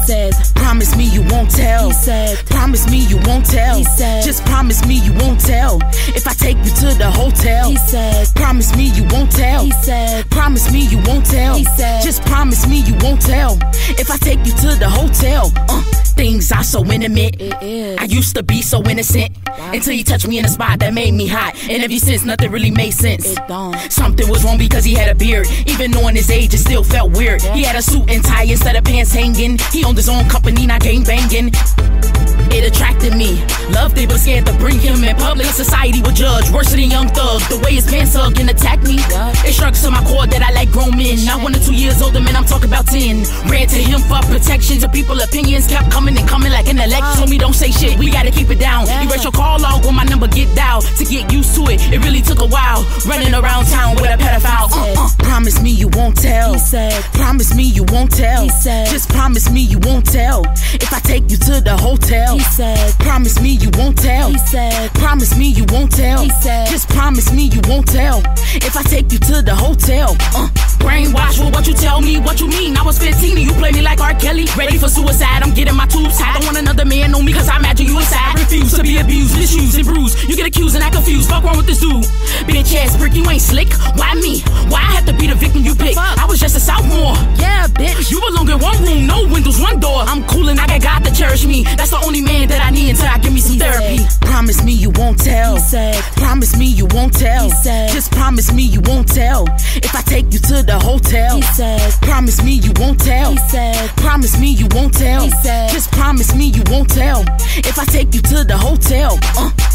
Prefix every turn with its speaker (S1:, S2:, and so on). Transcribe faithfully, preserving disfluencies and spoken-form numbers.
S1: said,
S2: promise me you won't tell.
S1: He said,
S2: promise me you won't tell.
S1: He said,
S2: just promise me you won't tell. If I take you to the hotel.
S1: He said,
S2: promise me you won't tell.
S1: He said,
S2: promise me you won't tell.
S1: He said,
S2: just promise me you won't tell. If I take you to the hotel. Uh, things are so intimate.
S1: It is.
S2: I used to be so innocent. Wow. Until you touched me in a spot that made me hot. And ever since, nothing really made sense.
S1: It don't.
S2: Something was wrong because he had a beard. Even knowing his age, it still felt weird. Yeah. He had a suit and tie instead of pants hanging. He owned his own company, not gang banging. It attracted me. Loved it, but scared to bring him in public. Society would judge, worse than Young Thug. The way his pants hugged and attacked me. Yeah. It struck to my core that I like grown men. Not one or two years older, man, I'm talking about ten. Ran to him for protection. To people, opinions kept coming and coming like an election. Told me don't say shit, we gotta keep it down. Yeah. Erase your call log when my number get dialed. To get used to it, it really took a while. Running around town with a pedophile. Uh, uh. Promise me you won't tell.
S1: He said,
S2: promise me you won't tell.
S1: He said,
S2: just promise me you won't tell. If I take you to the hotel.
S1: He said,
S2: promise me you won't tell.
S1: He said,
S2: promise me you won't tell.
S1: He said,
S2: just promise me you won't tell. If I take you to the hotel. Uh, brainwash with what you tell me, what you mean. I was fifteen and you play me like R. Kelly. Ready for suicide, I'm getting my tubes tied. I don't want another man on me cause I imagine you inside. Refuse to be abused, misused and bruised. You get accused and I confused. Fuck wrong with this dude? Bitch ass brick, you ain't slick. Why me? Why I have to be the victim you pick? I was just a sophomore.
S1: Yeah, bitch.
S2: You belong in one room, no windows, one door. I'm cool and I got God to cherish me. That's the only man that I need until I give me some
S1: He
S2: therapy.
S1: Said,
S2: promise me you won't tell.
S1: He said,
S2: promise me you won't tell.
S1: He said,
S2: just promise me you won't tell. If I take you to the hotel.
S1: He said,
S2: promise me you won't tell.
S1: He said,
S2: promise me you won't tell.
S1: He said,
S2: just promise me you won't tell. If I take you to the hotel. Uh,